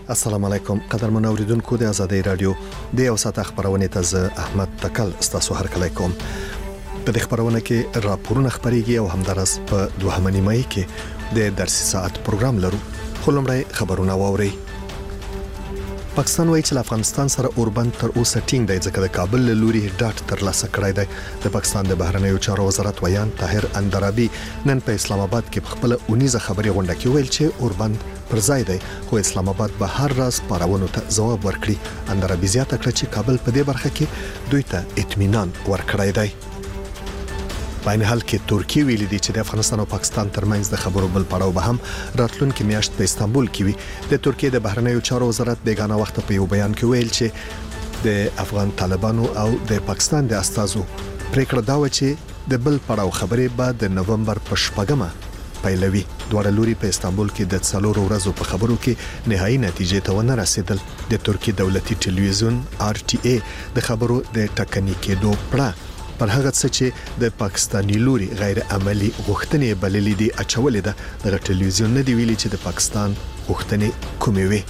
السلام علیکم قدرمن اوریدونکو د ازادۍ رادیو د یو ساعت خبرونه ته زه احمد تکل ستاسو هرکلی کوم. په دې خبرونه کې راپورونه خبريږي او همدارس په دوهمه نیمه کې د درسي ساعت پروګرام لرو. خو لومړی خبرونه واوري. پاکستان وايي چې افغانستان سره اوربند تر اوسه ټینګ دی ځکه د کابل له لوري ډاټ ترلاسه کړی دی. د پاکستان د بهرنیو چارو وزارت ویان طاهر اندرابي نن په اسلام آباد کې خپل اونیزه خبري غونډه کې ویل چې اوربند پر ځای دی خو اسلام آباد به هر راز پارونو ته ځواب ورکړي. اندرابي زیاته کړه چې کابل په دې برخه کې دوی ته اطمینان ورکړی دی. په این حال کې ترکیه ویلي دی چې د افغانستان او پاکستان ترمنځ د خبرو بل پړاو به هم راتلونکي میاشت په استانبول کې وي. د ترکیه د بهرنیو چارو وزارت بیگانه وخت په یو بیان کې ویل چې د افغان طالبانو او د پاکستان د استازو پریکړه دا و چې د بل پړاو خبرې به د نومبر په 8مه پیلوي. دواړه لوري په استانبول کې د 4 ورځو په خبرو کې نهایي نتیجې ته ونه رسیدل. د ترکیه دولتي ټلویزیون RTA د خبرو د ټکني کېدو پړه پر هغه څه چې د پاکستاني لوري غیر عملی غوښتنې بللې دي اچولې ده. د ټلویزیون نه دی ویلي چې د پاکستان غوښتنې کومې وي.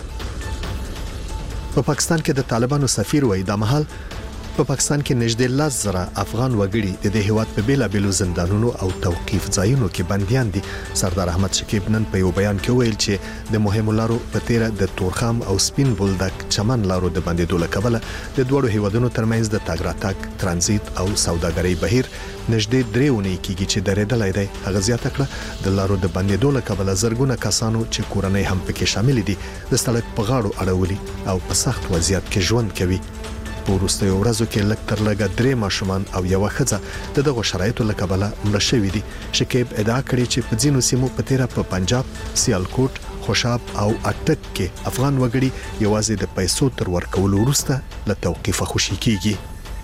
په پاکستان کې د طالبانو سفیر وایي د محل په پاکستان کې نږدې 10,000 افغان وګړي د دې هیواد په بیلابېلو زندانونو او توقيف ځایونو کې بنديان دي. سردار احمد شکیب نن په یو بیان کې ویل چې د مهمو لارو په تیره د تورخم او سپین بولدک چمن لارو د بندیدو لکبله د دوړو هیوادونو ترمنځ د تګ راتګ ترانزیت او سوداګرۍ بهیر نږدې 3 اونۍ کېږي چې درېدلای دی. هغه زیاته کړه د لارو د بندیدو لکبله زرګونه کسانو چې کورنۍ هم پکې شامل دي د سړک په غاړو اړولي او په سخت وضعیت کې ژوند کوي. په وروستیو ورځو کې لږ تر لږه 3 ماشومان او یو ښځه د دغه شرایطو لکبله مړه شوي دي. شکیب ادعا کړې چې په ځینو سیمو په تیره په پنجاب، سیالکوټ، خوشاب او اټک کې افغان وګړي یوازې د پیسو تر ورکولو وروسته له توقيفه خوشي کیږي.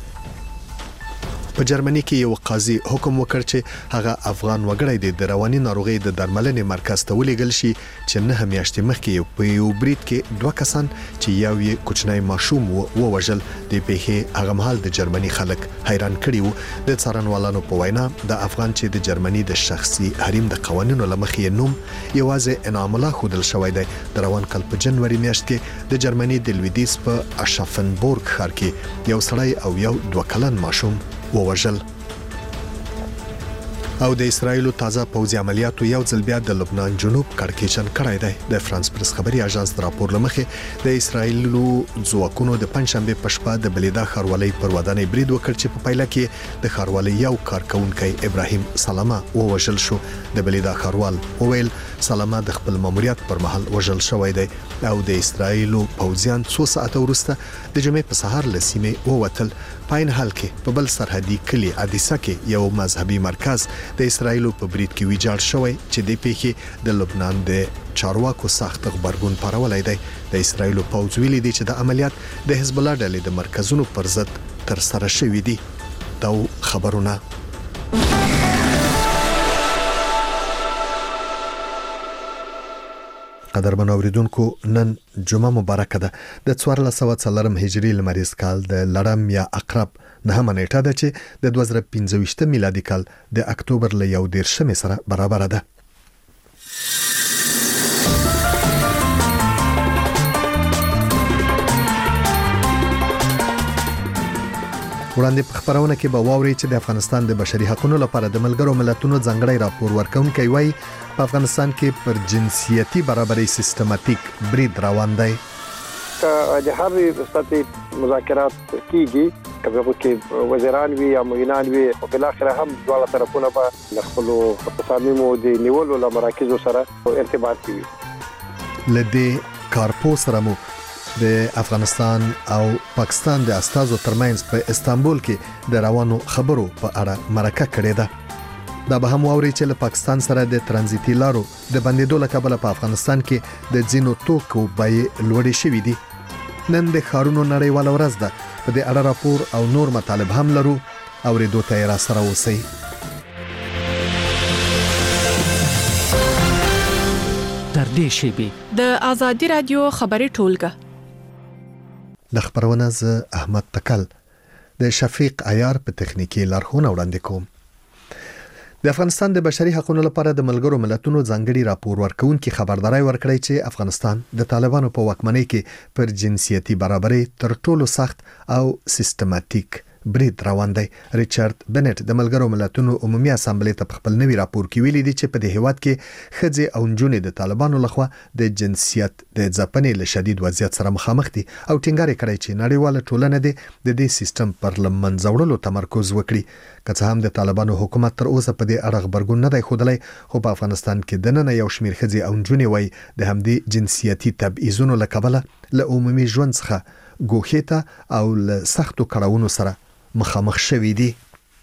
په جرمني کې یو قاضي حکم وکړ چې هغه افغان وګړی د رواني ناروغي د درملنې مرکز ته ولېږل شي چې نه میاشتې مخکې په یو برید کې 2 کسان چې یو یې کوچنی ماشوم ووژل. د پیښې هغه مهال د جرمني خلک حیران کړي وو. د څارنوالانو په وینا د افغان چې د جرمني د شخصي حریم د قوانینو لمخې نوم یوازې انعام الله خودل شوی دی. د روان کال په جنوري میاشت کې د جرمني د لویدیس په اشافنبورګ ښار کې یو سړی او یو 2 کلن ماشوم ووژل. او د اسرایل تازه پوځي عملیاتو یو ځل بیا د لبنان جنوب کړکېچن کړی دی. د فرانس پرس خبري اژانس د راپور لمخې د اسرایل ځواکونو د پنځشنبه په شپه د بلیدا ښاروالۍ پر ودانۍ برید وکړ چې په پایله کې د ښاروالۍ یو کارکونکي ابراهیم سلامه ووژل شو. د بلیدا ښاروال وویل سلامه د خپل ماموریت پر مهال وژل شوی دی او د اسرایل پوځیان 2 ساعته وروسته د جمعې په سهار له سیمې ووتل. په این حال کې په بل سرحدي کلی عدیسه کې یو مذهبي مرکز د اسرایل په برید کې ویجاړ شوی چې د پیښې د لبنان د چارواکو سخت خبرګون پارولای دی. د اسرایل پوځ ویلي دی چې د عملیات د حزب الله ډلې د مرکزونو پر ضد تر سره شوې دي. دا خبرونه قدرمن اوریدونکو نن جمعه مبارکه ده. د 1404 هجری لمریز کال د لړم یا عقرب 9مه نیټه ده چې د 2015 میلادي کال د اکتوبر له 11 سره برابر ده. وړاندې په خبرونه کې به واوري چې د افغانستان د بشري حقوقو لپاره د ملګرو ملتونو ځانګړی راپور ورکونکي وایي په افغانستان کې پر جنسيتي برابرۍ سیستماتیک برید روان دی. د هغې سطحي مذاکرات کیږي کله چې وزیران وي یا معینان وي او بل اخر هم دواړه طرفونه به خپل تصامیم او د نیولو له مراکزو سره ارتباط کوي. لدې کارپو سره مو د افغانستان او پاکستان د استازو ترمنځ په استانبول کې د روانو خبرو په اړه مرکه کړې ده. دا به هم واوري چې له پاکستان سره د ترانزیتي لارو د بندیدو لکبله په افغانستان کې د ځینو توکو بیې لوړې شوې دي. نن د ښارونو نړیواله ورځ ده. په دې اړه راپور او نور مطالب هم لرو. اوریدو ته را سره اوسئ. تر دې شیبې د ازادي رادیو خبري ټولګه د خبرونه ز احمد تکل د شفیق عیار په تخنیکی لارښوونه وړاندې کوم. د افغانستان د بشري حقوقو لپاره د ملګرو ملتونو ځانګړي راپور ورکونکي خبرداري ورکړی چې افغانستان د طالبانو په واکمنۍ کې پر جنسيتي برابرۍ تر ټولو سخت او سیستماتیک برید روان دی. ریچارډ بنټ د ملګرو ملتونو عمومي اسامبلې ته خپل نوي راپور کې ویلي دي چې په دې هیواد کې ښځې او نجونې د طالبانو لخوا د جنسیت د ځپنې له شدید وضعیت سره مخامخ دي او ټینګار کړی چې نړیواله ټولنه د دې سیستم پر لمنځه وړلو تمرکز وکړي. که څه هم د طالبانو حکومت تر اوسه په دې اړه خبرګون نه دی ښودلی، خو په افغانستان کې د نن یو شمېر ښځې او نجونې وایي د همدې جنسیتي تبعیضونو له کبله له عمومي ژوند څخه ګوښې ته او له سختو کړاوونو سره مخامخ شوي دي.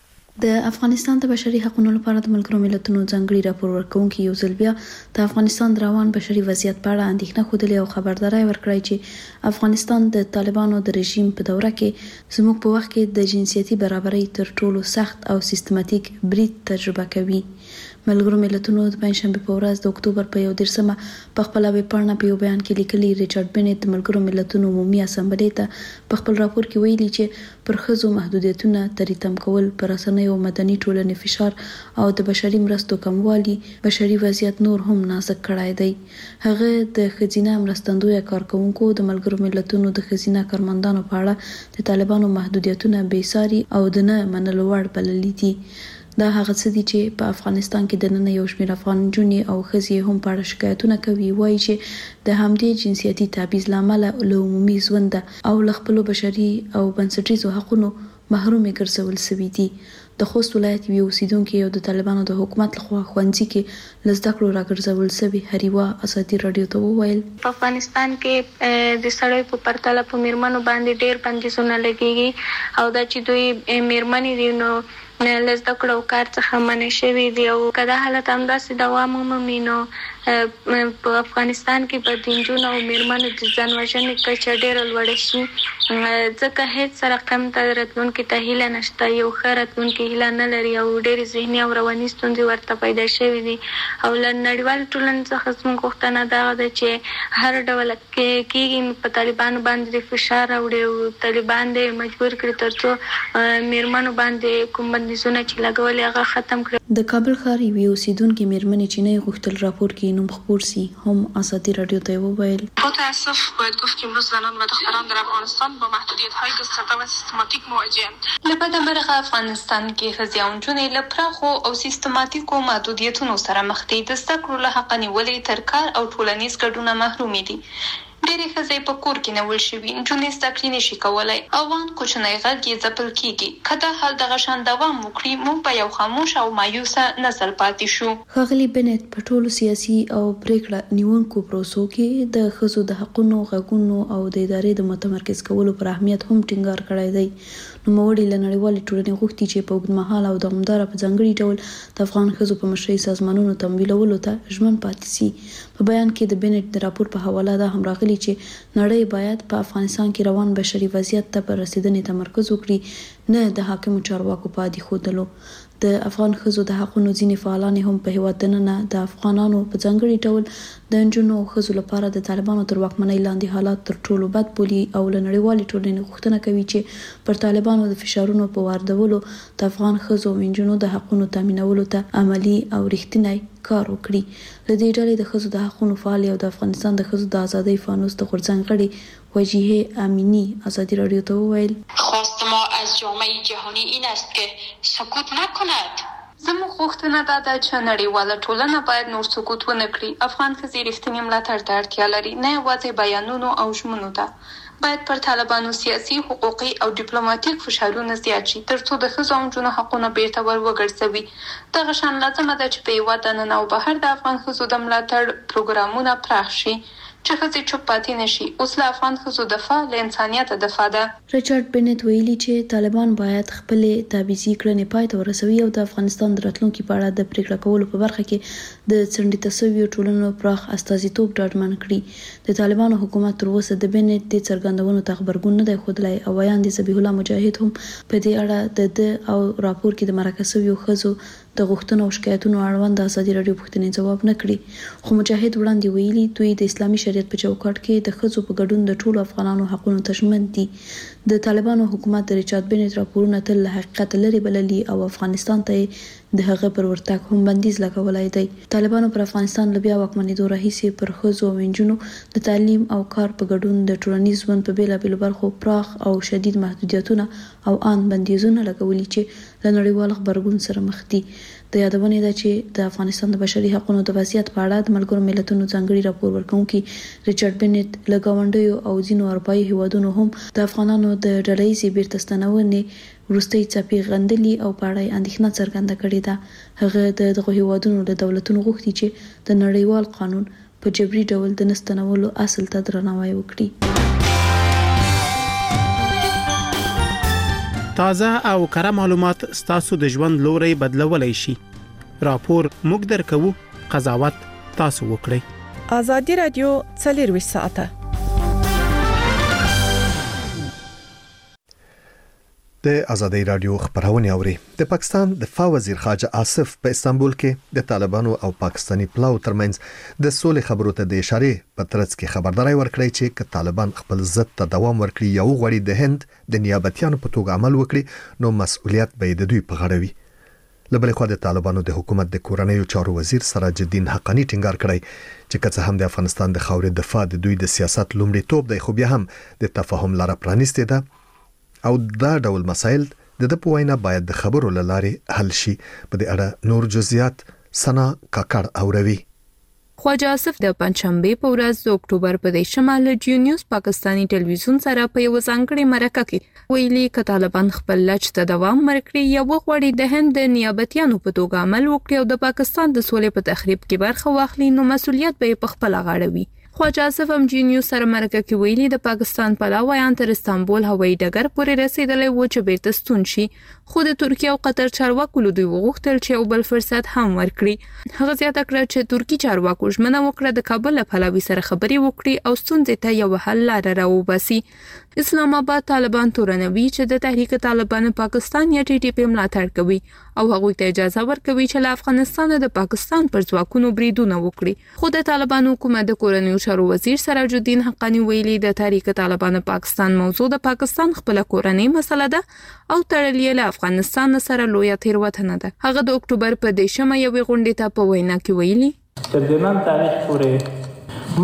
د افغانستان د بشري حقوقو لپاره د ملګرو ملتونو ځانګړي راپور ورکونکي یو ځل بیا د افغانستان د روان بشري وضعیت په اړه اندېښنه خوده او خبرداري ورکړی چې افغانستان د طالبانو د رژیم په دوره کې زموږ په وخت کې د جنسيتي برابرۍ تر ټولو سخت او سیستماتیک برید تجربه کوي. ملګرو ملتونو د پنځشنبه په ورځ د اکتوبر په 11مه په خپل ویبپاڼه په یو بیان کې لیکلي ریچارډ بنټ د ملګرو ملتونو عمومي اسامبلې ته په خپل راپور کې ویلي چې پر ښځو محدودیتونه تریتم کول، پر رسنیو مدني ټولنې فشار او د بشري مرستو کموالی بشري وضعیت نور هم نازک کړای دی. هغه د ښځینه مرستندوی کارکونکو د ملګرو ملتونو د ښځینه کارمندانو په اړه د طالبانو محدودیتونه بېساري او د نه منلو وړ بللي دي. دا هغه څه دي چې په افغانستان کې د نن یو شمېر افغان نجونې او ښځې هم په اړه شکایتونه کوي. وایي چې د همدې جنسیتي تبعیض له امله له عمومي ژوند او له خپلو بشري او بنسټیزو حقونو محرومې ګرځول شوي دي. د خوست ولایت یو اوسیدونکي او د طالبانو د حکومت لخوا ښوونځي کې له زده کړو راګرځول شوي هریوا ازادي رادیو ته وویل په افغانستان کې د سړیو په پرتله په میرمنو باندې ډېر بندیزونه لګیږي او دا چې دوی میرمنې دي نو له زده کړو او کار څخه منع شوي دي او که دا حالت همداسې دوام ومومي نو په افغانستان کې به د نجونو او میرمنو د ځان وژنې کچه ډېره لوړه شي، ځکه هیڅ سره قم ته راتلونکي ته هیله نشته، یو ښه راتلونکي هیله نه لري او ډېرې ذهني او رواني ستونزې ورته پیدا شوي دي. او له نړیوالې ټولنې څخه زموږ غوښتنه دغه ده چې هر ډول کېږي په طالبانو باندې د فشار راوړي او طالبان دې مجبور کړي تر څو میرمنو باندې کوم بندیزونه چې لګولي هغه ختم کړي. د کابل ښار یوې اوسیدونکې میرمنې چې نه غوښتل راپور کې نوم خپور سي هم ازادي رادیو ته وویل با تأسف باید گفت که امروز زنان و دختران در افغانستان با محدودیت‌های گسترده و سیستماتیک مواجه‌اند. له بده مرغه افغانستان کې ښځې او نجونې له پراخو او سیستماتیکو محدودیتونو سره مخ دي. د زده کړو له حق نیولې تر کار او ټولنیز ګډون محرومې دي. ډېرې ښځې په کور کې نیول شوي، نجونې زده کړې نشي کولی او ان کوچنی غږ یې ځپل کېږي. که دا حال دغه شان دوام وکړي موږ به یو خاموش او مایوسه نسل پاتې شو. ښاغلي بنټ په ټولو سیاسي او پریکړه نیونکو پروسو کې د ښځو د حقونو، غږونو او د ادارې د متمرکز کولو پر اهمیت هم ټینګار کړی دی. نوموړي له نړیوالې ټولنې غوښتي چې په اوږدمهاله او دوامداره په ځانګړي ډول د افغان ښځو په مشرۍ سازمانونو تمویلولو ته ژمن پاتې سي. په بیان کې د بنټ د راپور په حواله دا هم راغلي چې نړۍ باید په افغانستان کې روان بشري وضعیت ته پر رسیدنې تمرکز وکړي، نه د حاکمو چارواکو په عادي ښودلو. د افغان ښځو د حقونو ځینې فعالان هم په هیواد دننه د افغانانو په ځانګړي ډول د نجونو او ښځو لپاره د طالبانو تر واکمنۍ لاندې حالات تر ټولو بد بولي او له نړیوالې ټولنې غوښتنه کوي چې پر طالبانو د فشارونو په واردولو د افغان ښځو او نجونو د حقونو تامینولو ته عملی او رښتینی کار وکړي. له دې ډلې د ښځو د حقونو فعالې او د افغانستان د ښځو د ازادۍ فانوس د غورځنګ غړي وجیه امینی ازادي رادیو ته وویل خواست ما از جامعه جهانی این است که سکوت نکند. زموږ غوښتنه دا ده چې نړیواله ټولنه باید نور سکوت ونه کړي. افغان ښځې رښتینې ملاتړ ته اړتیا لري، نه یوازې بیانونو او ژمنو ته. باید پر طالبانو سیاسي، حقوقي او ډیپلوماټیک فشارونه زیات شي ترڅو د ښځو او نجونو حقونه بیرته ور وګرځوي. دغه شان لازمه ده چې په هیواد دننه او بهر د افغان ښځو د ملاتړ پروګرامونه پراخ شي چې ښځې چوپ پاتې نشي. اوس له افغان ښځو دفاع له انسانیت دفاع ده. ریچارډ بنټ ویلي چې طالبان باید خپلې تبعیضي کړنې پای ته ورسوي او د افغانستان د راتلونکي په اړه د پریکړه کولو په برخه کې د څنډې شویو ټولنو پراخ استازیتوب ډاډمن کړي. د طالبانو حکومت تر اوسه د بنټ د څرګندونو ته خبرګون نه دی ښودلی او ویاند ذبیح الله مجاهد هم په دې اړه د او راپور کې د مرکه شویو ښځو د غوښتنو او شکایتونو اړوند د ازادي رادیو پوښتنې ځواب نه کړي. خو مجاهد وړاندې ویلي دوی د اسلامي شریعت په چوکاټ کې د ښځو په ګډون د ټولو افغانانو حقونو ته ژمن دي. د طالبانو حکومت د ریچارډ بنټ راپورونه تل له حقیقت لري بللي او افغانستان ته د هغه پر ورتګ هم بندیز لګولای دی. طالبانو پر افغانستان لبیا واکمنېدو راهیسې پر ښځو او نجونو د تعلیم او کار په ګډون د ټولنیز ژوند په بیلابېلو برخو پراخ او شدید محدودیتونه او ان بندیزونه لګولي چې له نړیوال غبرګون سره مخ دي. د یادونې ده چې د افغانستان د بشري حقوقو د وضعیت په اړه د ملګرو ملتونو ځانګړي راپور ورکونکي ریچارډ بنټ له ګاونډیو او ځینو اروپایي هیوادونو هم د افغانانو د ډلهییزې بیرته ستنونې وروستۍ څپې غندلي او په اړه یې اندېښنه څرګنده کړې ده. هغه د دغو هیوادونو له دولتونو غوښتي چې د نړیوال قانون په جبري ډول د نستنولو اصل ته درناوی وکړي. تازه او کره معلومات ستاسو د ژوند لوري بدلولای شي. راپور موږ درکوو، قضاوت تاسو وکړئ. ازادي رادیو 24 ساعته د ازادي رادیو خبرونه اوري. د پاکستان دفاع وزیر خواجه آصف په استانبول کې د طالبانو او پاکستاني پلاو ترمنځ د سولې خبرو ته د اشاره په ترڅ کې خبرداري ورکړی چې ک طالبان خپل ضد ته دوام ورکړي یو غوړي د هند د نیابتیانو په توګه عمل وکړي نو مسؤلیت به د دوی په غاړه وي. لبل خو د طالبانو د حکومت د کورنیو چارو وزیر سراج الدین حقانی ټینګار کړی چې که هم د افغانستان د خاورې دفاع د دوی د سیاست لومړی توپ دی، خو بیا هم د تفاهم لاره پرانیستې ده او دا ډول مسایل د په وینا باید د خبرو لاره حل شي. په دې اړه نور جزئیات سنا کاکړ اوروي. خواجه آصف د پنځشنبه په ورځ د اکتوبر په 10 له جیو نیوز پاکستانی ټلویزیون سره په یو ځانګړي مرکه کې ویلي ک طالبان خپل لچ ته دوام ورکړي یو غوړي د هند د نیابتیانو په توګه عمل وکړي او د پاکستان د سولې په تخریب کې برخه واخلي نو مسؤلیت به په خپل غاړه وي. خواجه آصف هم جیو نیوز سره مرکه کې ویلي د پاکستان پلاویان تر استانبول هوایي ډګر پورې رسیدلې و چې بیرته ستون شي، خو د ترکیه او قطر چارواکو له دوی وغوښتل چې یو بل فرصت هم ورکړي. هغه زیاته کړه چې ترکی چارواکو ژمنه وکړه د کابل له پلاوي سره خبرې وکړي او ستونزې ته یو حل لاره راوباسي. اسلام آباد طالبان تورنوي چې د تحریک طالبان پاکستان یا ټي ټي پی ملاتړ کوي او هغوی ته اجازه ورکوي چې له افغانستان د پاکستان پر ځواکونو بریدونه وکړي. خو د طالبان حکومت د کورنیو چارو وزیر سراج الدین حقانی ویلي د تحریک طالبان پاکستان موضوع د پاکستان خپل کورنۍ مسله ده او تړلې له افغانستان سره لویه تیروتنه ده. هغه د اکتوبر په 10 یوې غونډې ته په وینا کې ویلي تر دې نن تاریخ پورې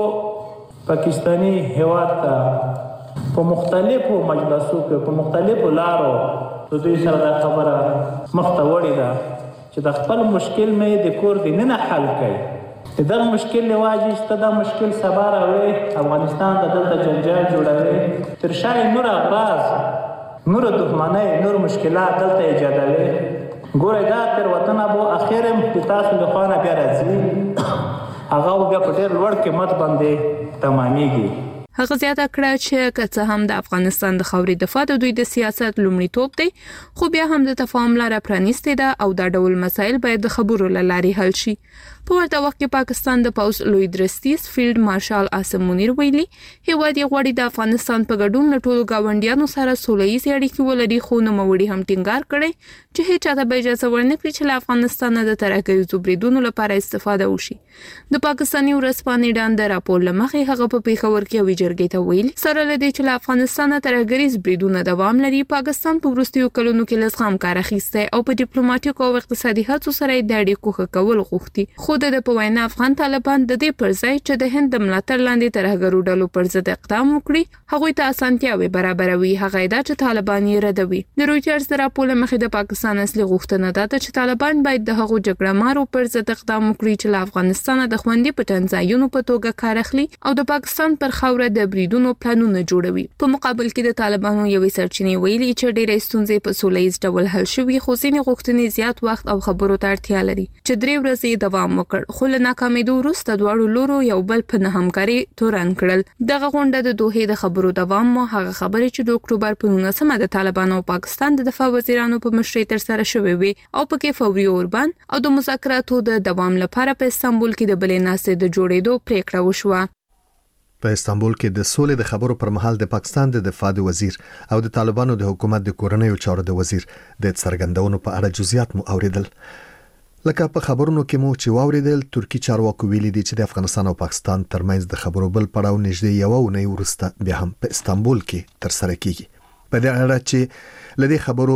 موږ پاکستاني هیواد ته په مختلفو مجلسو کې په مختلفو لارو د دوی سره دا خبره مخته وړې ده چې د خپل مشکل مې د کور د نه حل کړي. دا مشکل لواجی چې دا مشکل سبا راوړي افغانستان د دلته جنجال جوړوي، تر شای نور اغراض نور دښمنۍ نور مشکلات دلته ایجادوي. ګوره دا تر وطن ابو اخرم د تاسو له خوا نه بیا راځي هغه بیا په ډېر لوړ قیمت باندې تمامېږي. هغه زیاته کړه چې که څه هم د افغانستان د خاورې دفاع د دوی د سیاست لومړی توپ دی، خو بیا هم د تفاهم لاره پرانیستې ده او دا ډول مسایل باید د خبرو له لارې حل شي. په ورته وخت کې پاکستان د پوځ لوی درستیز فیلډ مارشال عاصم منیر ویلي هیواد یې غواړي د افغانستان په ګډون له ټولو ګاونډیانو سره سولهییزې اړیکې ولري، خو نوموړي هم ټینګار کړی چې هیڅ چاته به اجازه ورنکړي چې له افغانستان د ترهګریزو بریدونو لپاره استفاده وشي. د پاکستاني ورځپاڼې ډان د راپور له مخې هغه په پیښور کې یوې جرګې ته ویلي سره له دې چې له افغانستان ترهګریز بریدونه دوام لري، پاکستان په وروستیو کلونو کې له زغم کار اخیستی او په ډیپلوماټیکو او اقتصادي هڅو سره د اړیکو ښه کول غوښتي. خو د په وینا افغان طالبان د دې پر ځای چې د هند د ملاتړ لاندې ترهګرو ډلو پر ضد اقدام وکړي هغوی ته اسانتیاوې برابروي. هغه دا چې طالبان یې ردوي. د رویټرز د راپور له مخې د پاکستان اصلي غوښتنه ده چې طالبان باید د هغو جګړه مارو پر ضد اقدام وکړي چې له افغانستان د خوندي پټن ځایونو په توګه کار اخلي او د پاکستان پر خاوره د بریدونو پلانونه جوړوي. په مقابل کې د طالبانو یوې سرچینې ویلي چې ډېرې ستونزې په سولهییز ډول حل شوي، خو ځینې غوښتنې زیات وخت او خبرو ته اړتیا لري چې 3 ورځې دوام وکړ، خو له ناکامېدو وروسته دواړو لورو یو بل په نه همکاري تورن کړل. دغه غونډه د دوحې د خبرو دوام مو هغه خبرې چې د اکتوبر په 19 د طالبانو او پاکستان د دفاع وزیرانو په مشرۍ تر سره شوې وي او پکې فوري اوربان او د مذاکراتو د دوام لپاره په استانبول کې د بلې ناستې د جوړېدو پریکړه وشوه. په استانبول کې د سولې د خبرو پر مهال د پاکستان د دفاع وزیر او د طالبانو د حکومت د کورنیو چارو د وزیر د څرګندونو په اړه جزئیات مو اوریدل. لکه په خبرونو کې مو چې واوریدل ترکی چارواکو ویلي دي چې د افغانستان او پاکستان ترمنځ د خبرو بل پړاو نږدې یو اونۍ وروسته بیا هم په استانبول کې تر سره کیږي. په دې اړه چې لدې خبرو